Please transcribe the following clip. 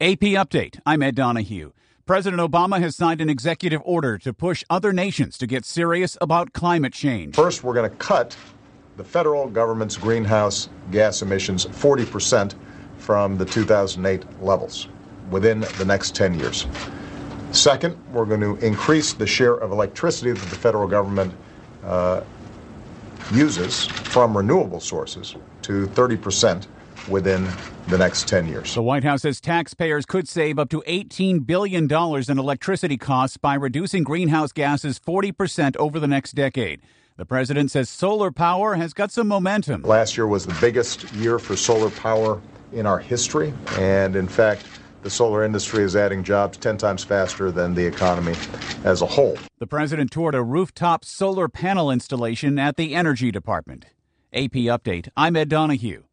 AP Update. I'm Ed Donahue. President Obama has signed an executive order to push other nations to get serious about climate change. First, we're going to cut the federal government's greenhouse gas emissions 40% from the 2008 levels within the next 10 years. Second, we're going to increase the share of electricity that the federal government uses from renewable sources to 30% within the next 10 years. The White House says taxpayers could save up to $18 billion in electricity costs by reducing greenhouse gases 40% over the next decade. The president says solar power has got some momentum. Last year was the biggest year for solar power in our history, and in fact, the solar industry is adding jobs 10 times faster than the economy as a whole. The president toured a rooftop solar panel installation at the Energy Department. AP Update. I'm Ed Donahue.